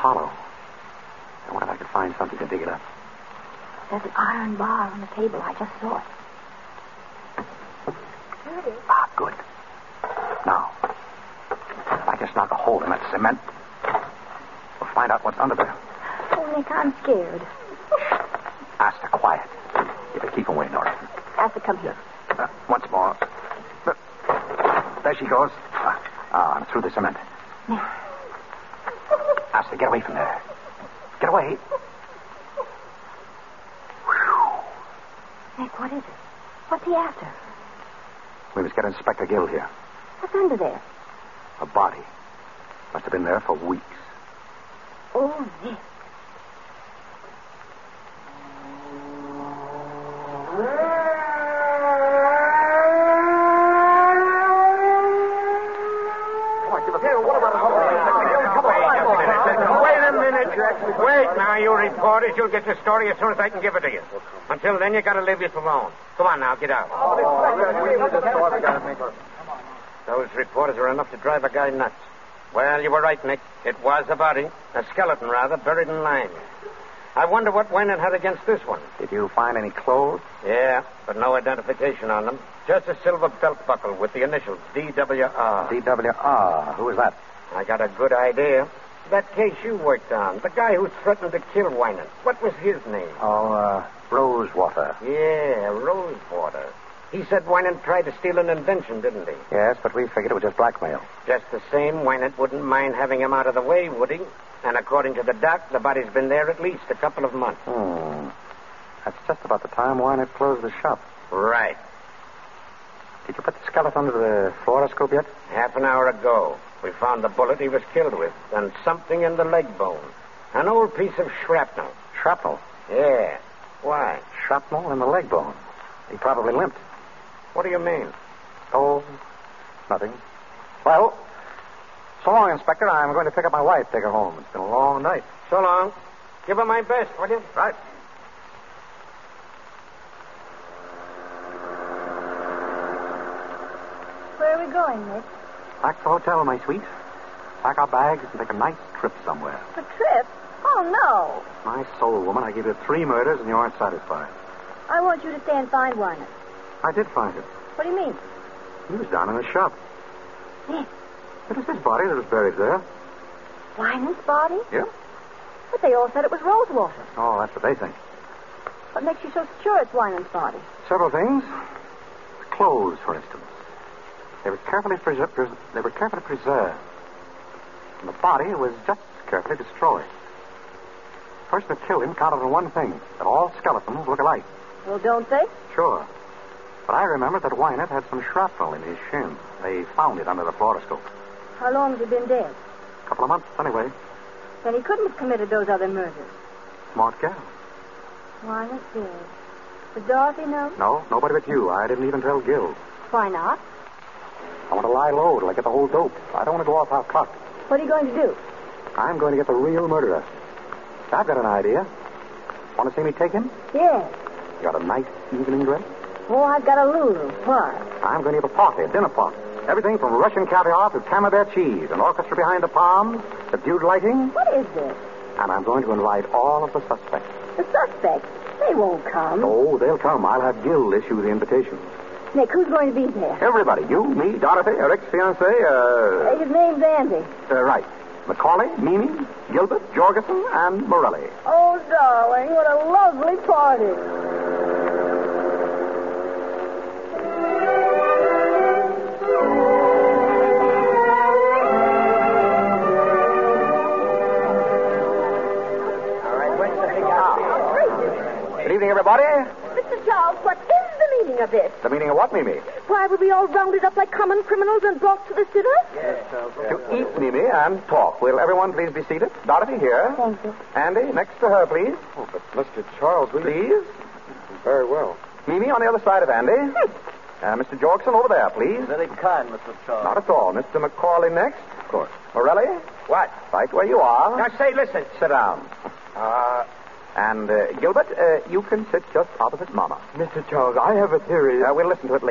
hollow. I wonder if I could find something to dig it up. There's an iron bar on the table. I just saw it. There it is. Ah, good. Now, if I just knock a hole in that cement, we'll find out what's under there. Oh, Nick, I'm scared. Asta, quiet. You better keep away, Nora. Asta, come here. Once more. There she goes. I'm through the cement. Nick. Asta, get away from there. Get away. Nick, what is it? What's he after? We must get Inspector Gill here. What's under there? A body. Must have been there for weeks. Oh, Nick. Wait now, you reporters. You'll get the story as soon as I can give it to you. Until then, you gotta leave this alone. Come on now, get out. Those reporters are enough to drive a guy nuts. Well, you were right, Nick. It was a body. A skeleton, rather, buried in lime. I wonder what Wynant had against this one. Did you find any clothes? Yeah, but no identification on them. Just a silver belt buckle with the initials DWR. DWR? Who is that? I got a good idea. That case you worked on, the guy who threatened to kill Wynant. What was his name? Oh, Rosewater. Yeah, Rosewater. He said Wynant tried to steal an invention, didn't he? Yes, but we figured it was just blackmail. Just the same, Wynant wouldn't mind having him out of the way, would he? And according to the doc, the body's been there at least a couple of months. That's just about the time Wynant closed the shop. Right. Did you put the skeleton under the fluoroscope yet? Half an hour ago. We found the bullet he was killed with, and something in the leg bone. An old piece of shrapnel. Shrapnel? Yeah. Why? Shrapnel in the leg bone. He probably limped. What do you mean? Oh, nothing. Well, so long, Inspector. I'm going to pick up my wife, take her home. It's been a long night. So long. Give her my best, will you? Right. Where are we going, Nick? Back to the hotel, my sweet. Pack our bags and take a nice trip somewhere. A trip? Oh, no. My soul, woman, I gave you 3 murders and you aren't satisfied. I want you to stay and find Wynant. I did find him. What do you mean? He was down in the shop. Nick. It was his body that was buried there. Wynant's body? Yeah. But they all said it was Rosewater. Oh, that's what they think. What makes you so sure it's Wynant's body? Several things. The clothes, for instance. They were carefully preserved. And the body was just as carefully destroyed. The person who killed him counted on one thing, that all skeletons look alike. Well, don't they? Sure. But I remember that Wynant had some shrapnel in his shin. They found it under the fluoroscope. How long has he been dead? A couple of months, anyway. Then he couldn't have committed those other murders. Smart gal. Wynant dead. Does Dorothy know? No, nobody but you. I didn't even tell Gil. Why not? I want to lie low till I get the whole dope. I don't want to go off half-cocked. What are you going to do? I'm going to get the real murderer. I've got an idea. Want to see me take him? Yes. You got a nice evening dress? Oh, I've got a Lulu. Why? I'm going to give a party, a dinner party. Everything from Russian caviar to camembert cheese, an orchestra behind the palms, subdued lighting. What is this? And I'm going to invite all of the suspects. The suspects? They won't come. Oh, they'll come. I'll have Gil issue the invitations. Nick, who's going to be there? Everybody. You, me, Dorothy, Eric's fiancé, His name's Andy. Right. Macaulay, Mimi, Gilbert, Jorgensen, and Morelli. Oh, darling, what a lovely party. Good evening, everybody. Mr. Charles, what is the meaning of this? The meaning of what, Mimi? Why were we all rounded up like common criminals and brought to the sitter? Yes, to eat, Mimi, and talk. Will everyone please be seated? Dorothy here. Thank you. Andy, next to her, please. Oh, but Mr. Charles, Please. Very well. Mimi on the other side of Andy. Mr. Jorgensen over there, please. Very kind, Mr. Charles. Not at all. Mr. Macaulay next. Of course. Morelli? What? Right where you are. Now, say, listen. Sit down. And Gilbert, you can sit just opposite Mama. Mr. Charles, I have a theory. We'll listen to it later.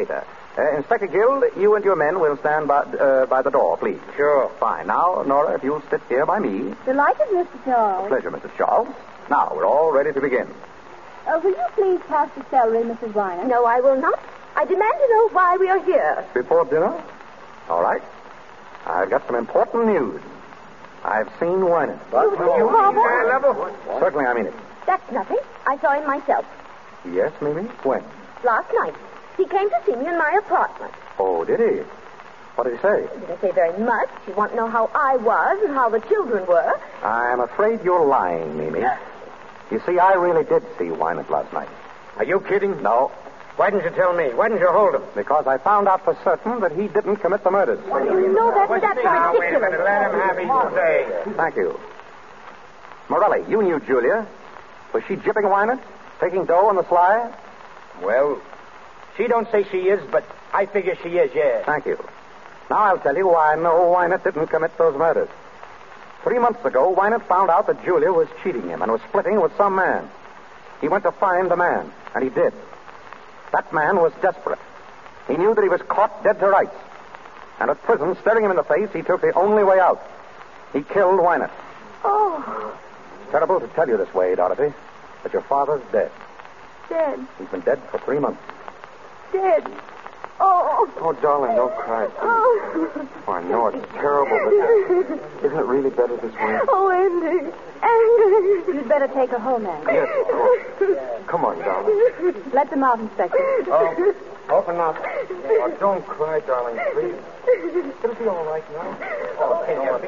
Inspector Gill, you and your men will stand by the door, please. Sure. Fine. Now, Nora, if you'll sit here by me. Delighted, Mr. Charles. Pleasure, Mrs. Charles. Now, we're all ready to begin. Will you please pass the celery, Mrs. Weiner? No, I will not. I demand to know why we are here. Before dinner? All right. I've got some important news. I've seen Wynant. Certainly, I mean it. That's nothing. I saw him myself. Yes, Mimi? When? Last night. He came to see me in my apartment. Oh, did he? What did he say? He didn't say very much. He wanted to know how I was and how the children were. I'm afraid you're lying, Mimi. You see, I really did see Wynant last night. Are you kidding? No. Why didn't you tell me? Why didn't you hold him? Because I found out for certain that he didn't commit the murders. You know that's ridiculous. Wait a minute. Let him have his say. Thank you. Morelli, you knew Julia. Was she jipping Wynant? Taking dough on the sly? Well, she don't say she is, but I figure she is, yeah. Thank you. Now I'll tell you why I know Wynant didn't commit those murders. 3 months ago, Wynant found out that Julia was cheating him and was splitting with some man. He went to find the man, and he did. That man was desperate. He knew that he was caught dead to rights. And at prison, staring him in the face, he took the only way out. He killed Wynant. Oh. It's terrible to tell you this way, Dorothy, but your father's dead. Dead. He's been dead for 3 months. Dead. Oh. Oh, darling, don't cry, please. Oh. Oh, I know it's terrible, but isn't it really better this way? Oh, Andy. Andy. You'd better take her home, Andy. Yes, of course. Come on, darling. Let them out, Inspector. Oh, open up. Oh, don't cry, darling, please. It'll be all right now. Oh,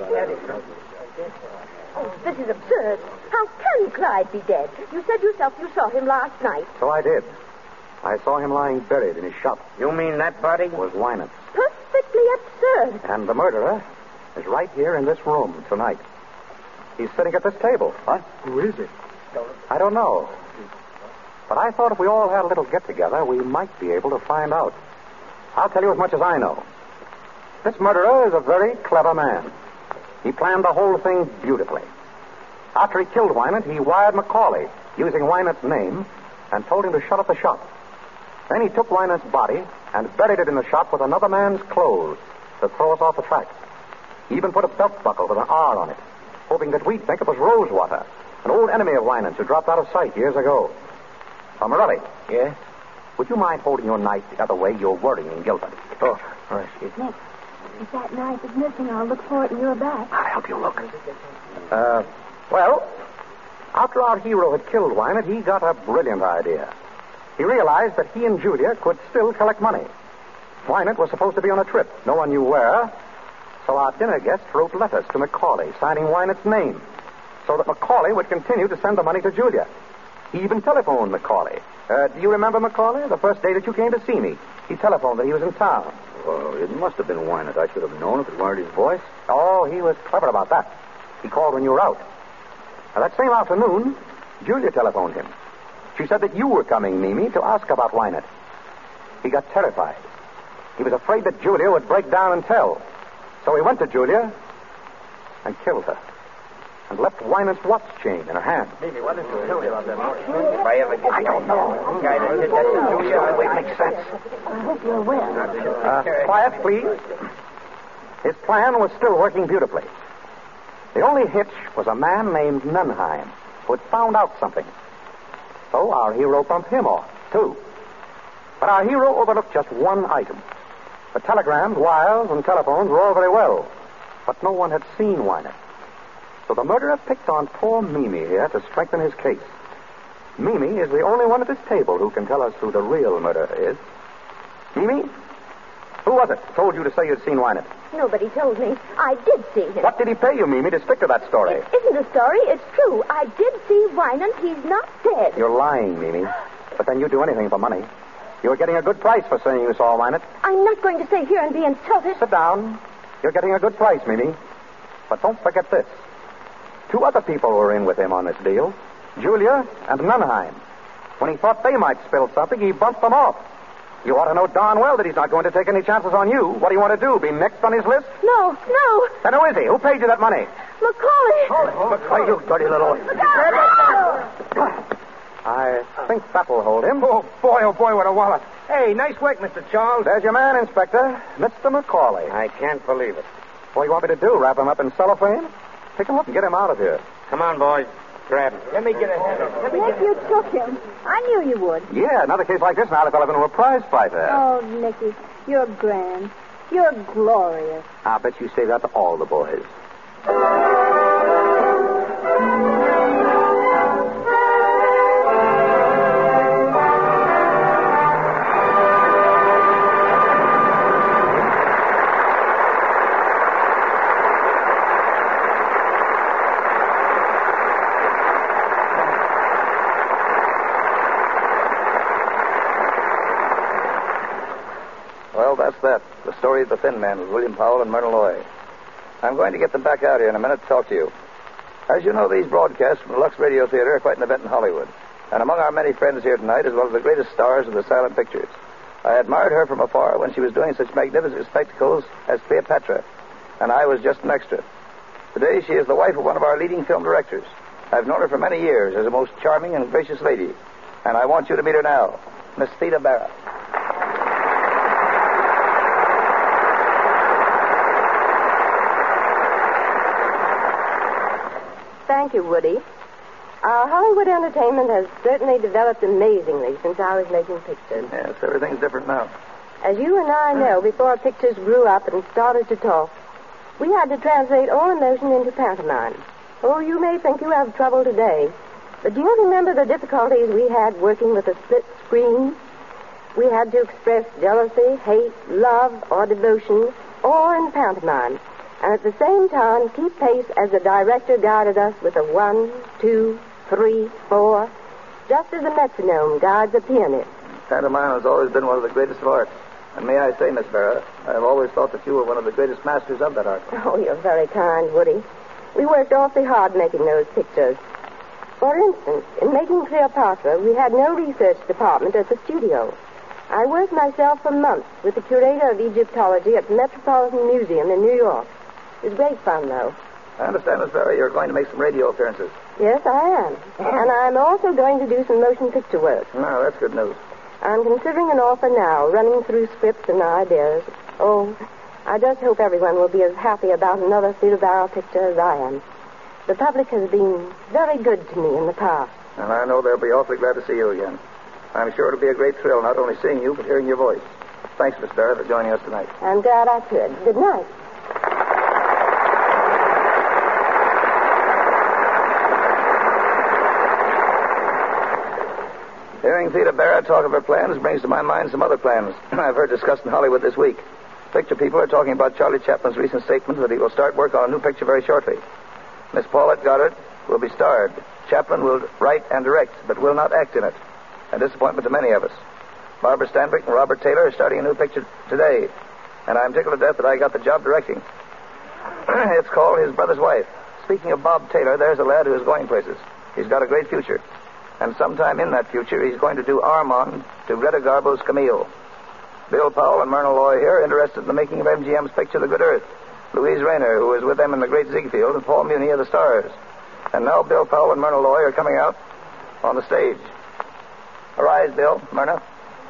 Oh, this is absurd. How can Clyde be dead? You said yourself you saw him last night. So I did. I saw him lying buried in his shop. You mean that body? Was Wynant. Perfectly absurd. And the murderer is right here in this room tonight. He's sitting at this table. What? Who is it? I don't know. But I thought if we all had a little get-together, we might be able to find out. I'll tell you as much as I know. This murderer is a very clever man. He planned the whole thing beautifully. After he killed Wynant, he wired Macaulay, using Wynant's name, and told him to shut up the shop. Then he took Wynant's body and buried it in the shop with another man's clothes to throw us off the track. He even put a belt buckle with an R on it, hoping that we'd think it was Rosewater, an old enemy of Wynant's who dropped out of sight years ago. Morelli. Yeah? Would you mind holding your knife the other way? You're worrying Gilbert. Oh, excuse me. Nick, if that knife is missing, I'll look for it in your back. I'll help you look. Well, after our hero had killed Wynant, he got a brilliant idea. He realized that he and Julia could still collect money. Wynant was supposed to be on a trip. No one knew where. So our dinner guest wrote letters to Macaulay, signing Wynant's name, so that Macaulay would continue to send the money to Julia. He even telephoned Macaulay. Do you remember Macaulay? The first day that you came to see me, he telephoned that he was in town. Well, it must have been Wynant. I should have known if it weren't his voice. Oh, he was clever about that. He called when you were out. Now, that same afternoon, Julia telephoned him. She said that you were coming, Mimi, to ask about Wynant. He got terrified. He was afraid that Julia would break down and tell. So he went to Julia and killed her. And left Wynant's watch chain in her hand. Maybe, what did you tell you about that? If I ever get... I don't know. The guy that did that to Julia, It makes sense. I hope you're well. Quiet, please. His plan was still working beautifully. The only hitch was a man named Nunheim who had found out something. So our hero bumped him off, too. But our hero overlooked just one item. The telegrams, wires, and telephones were all very well, but no one had seen Wynant. So the murderer picked on poor Mimi here to strengthen his case. Mimi is the only one at this table who can tell us who the real murderer is. Mimi? Who was it who told you to say you'd seen Wynant? Nobody told me. I did see him. What did he pay you, Mimi, to stick to that story? It isn't a story. It's true. I did see Wynant. He's not dead. You're lying, Mimi. But then you'd do anything for money. You were getting a good price for saying you saw Wynant. I'm not going to stay here and be insulted. Sit down. You're getting a good price, Mimi. But don't forget this. 2 other people were in with him on this deal. Julia and Nunheim. When he thought they might spill something, he bumped them off. You ought to know darn well that he's not going to take any chances on you. What do you want to do, be next on his list? No. Then who is he? Who paid you that money? Macaulay. Macaulay, you dirty little... I think that will hold him. Oh, boy, what a wallet. Hey, nice work, Mr. Charles. There's your man, Inspector. Mr. McCauley. I can't believe it. What do you want me to do? Wrap him up in cellophane? Pick him up and get him out of here. Come on, boys. Grab him. Let me get a hand. Nick, you took him. I knew you would. Yeah, another case like this, and I'll develop into a prize fighter. Oh, Nicky, you're grand. You're glorious. I'll bet you say that to all the boys. Well, that's that. The story of the Thin Man with William Powell and Myrna Loy. I'm going to get them back out here in a minute to talk to you. As you know, these broadcasts from the Lux Radio Theater are quite an event in Hollywood. And among our many friends here tonight is one of the greatest stars of the silent pictures. I admired her from afar when she was doing such magnificent spectacles as Cleopatra, and I was just an extra. Today, she is the wife of one of our leading film directors. I've known her for many years as a most charming and gracious lady, and I want you to meet her now, Miss Theda Bara. Thank you, Woody. Our Hollywood entertainment has certainly developed amazingly since I was making pictures. Yes, everything's different now. As you and I know, before pictures grew up and started to talk, we had to translate all emotion into pantomime. Oh, you may think you have trouble today, but do you remember the difficulties we had working with a split screen? We had to express jealousy, hate, love, or devotion, all in pantomime, and at the same time keep pace as the director guided us with a 1, 2, 3, 4, just as a metronome guides a pianist. Pantomime has always been one of the greatest of arts. And may I say, Miss Vera, I have always thought that you were one of the greatest masters of that art. Oh, you're very kind, Woody. We worked awfully hard making those pictures. For instance, in making Cleopatra, we had no research department at the studio. I worked myself for months with the curator of Egyptology at the Metropolitan Museum in New York. It was great fun, though. I understand, Miss Vera, you're going to make some radio appearances. Yes, I am. And I'm also going to do some motion picture work. No, that's good news. I'm considering an offer now, running through scripts and ideas. Oh, I just hope everyone will be as happy about another Theda Bara picture as I am. The public has been very good to me in the past. And I know they'll be awfully glad to see you again. I'm sure it'll be a great thrill not only seeing you, but hearing your voice. Thanks, Miss Vera, for joining us tonight. I'm glad I could. Good night. Hearing Theda Bara talk of her plans brings to my mind some other plans I've heard discussed in Hollywood this week. Picture people are talking about Charlie Chaplin's recent statement that he will start work on a new picture very shortly. Miss Paulette Goddard will be starred. Chaplin will write and direct, but will not act in it. A disappointment to many of us. Barbara Stanwyck and Robert Taylor are starting a new picture today, and I'm tickled to death that I got the job directing. It's called His Brother's Wife. Speaking of Bob Taylor, there's a lad who is going places. He's got a great future. And sometime in that future, he's going to do Armand to Greta Garbo's Camille. Bill Powell and Myrna Loy here are interested in the making of MGM's picture, The Good Earth. Louise Rayner, who was with them in The Great Ziegfeld, and Paul Muni of The Stars. And now Bill Powell and Myrna Loy are coming out on the stage. Arise, Bill, Myrna.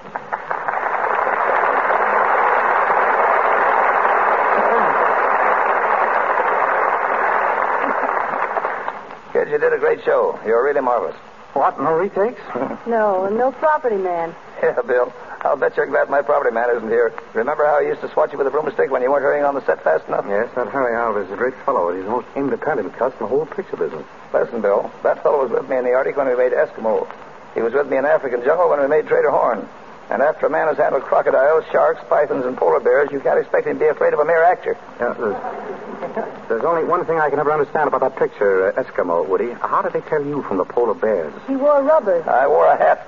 Kids, you did a great show. You're really marvelous. What, no retakes? No property man. Yeah, Bill. I'll bet you're glad my property man isn't here. Remember how he used to swat you with a broomstick when you weren't hurrying on the set fast enough? Yes, that Harry Oliver is a great fellow. He's the most independent cuss in the whole picture business. Listen, Bill, that fellow was with me in the Arctic when we made Eskimo. He was with me in African jungle when we made Trader Horn. And after a man has handled crocodiles, sharks, pythons, and polar bears, you can't expect him to be afraid of a mere actor. Yeah, there's only one thing I can never understand about that picture, Eskimo, Woody. How did they tell you from the polar bears? He wore rubbers. I wore a hat.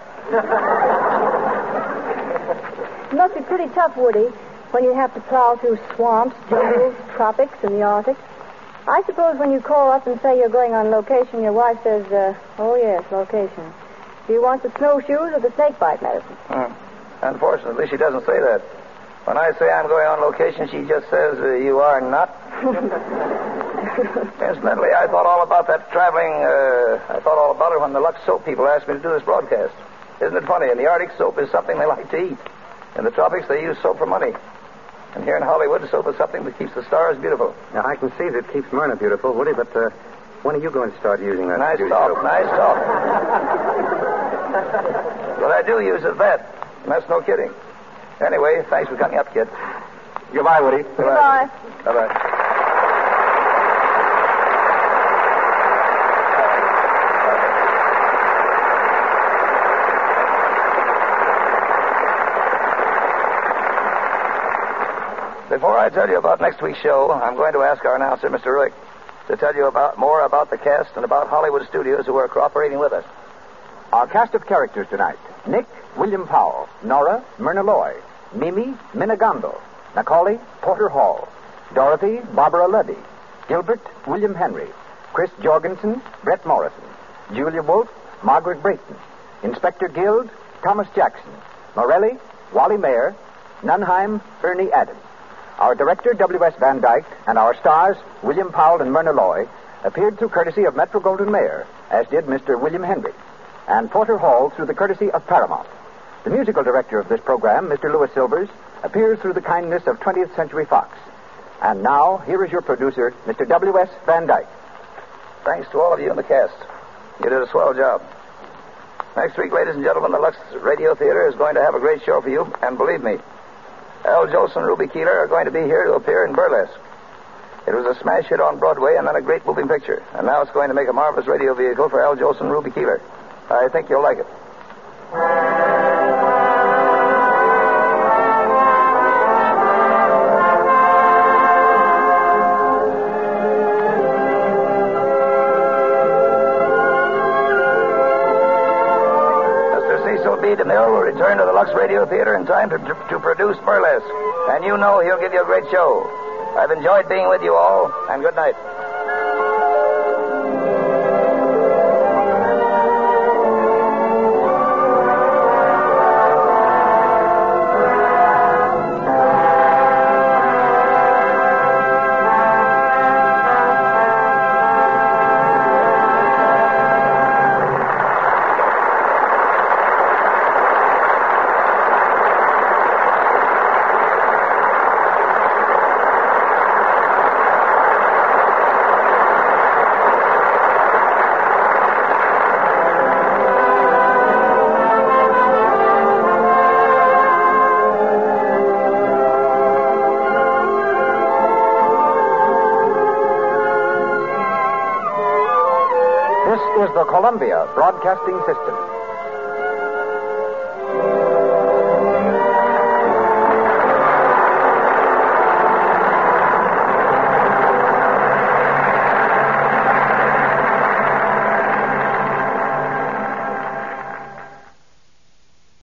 It must be pretty tough, Woody, when you have to plow through swamps, jungles, tropics, and the Arctic. I suppose when you call up and say you're going on location, your wife says, oh, yes, location. Do you want the snowshoes or the snakebite medicine? Unfortunately, she doesn't say that. When I say I'm going on location, she just says, you are not. Incidentally, I thought all about that traveling, I thought all about it when the Lux Soap people asked me to do this broadcast. Isn't it funny? In the Arctic, soap is something they like to eat. In the tropics, they use soap for money. And here in Hollywood, soap is something that keeps the stars beautiful. Now, I can see that keeps Myrna beautiful, Woody, but when are you going to start using that? Nice beauty talk, soap? nice talk. What I do use is that. And that's no kidding. Anyway, thanks for coming up, kid. Goodbye, Woody. Goodbye. Bye-bye. Before I tell you about next week's show, I'm going to ask our announcer, Mr. Rick, to tell you more about the cast and about Hollywood studios who are cooperating with us. Our cast of characters tonight: Nick, William Powell; Nora, Myrna Loy; Mimi, Minna Gamble; Macaulay, Porter Hall; Dorothy, Barbara Luddy; Gilbert, William Henry; Chris Jorgensen, Brett Morrison; Julia Wolfe, Margaret Brayton; Inspector Guild, Thomas Jackson; Morelli, Wally Mayer; Nunheim, Ernie Adams. Our director, W.S. Van Dyke, and our stars, William Powell and Myrna Loy, appeared through courtesy of Metro-Goldwyn-Mayer, as did Mr. William Henry, and Porter Hall through the courtesy of Paramount. The musical director of this program, Mr. Louis Silvers, appears through the kindness of 20th Century Fox. And now, here is your producer, Mr. W.S. Van Dyke. Thanks to all of you in the cast. You did a swell job. Next week, ladies and gentlemen, the Lux Radio Theater is going to have a great show for you, and believe me, Al Jolson and Ruby Keeler are going to be here to appear in Burlesque. It was a smash hit on Broadway and then a great moving picture. And now it's going to make a marvelous radio vehicle for Al Jolson and Ruby Keeler. I think you'll like it. Cecil B. DeMille will return to the Lux Radio Theater in time to produce Burlesque. And you know he'll give you a great show. I've enjoyed being with you all, and good night. This is the Columbia Broadcasting System.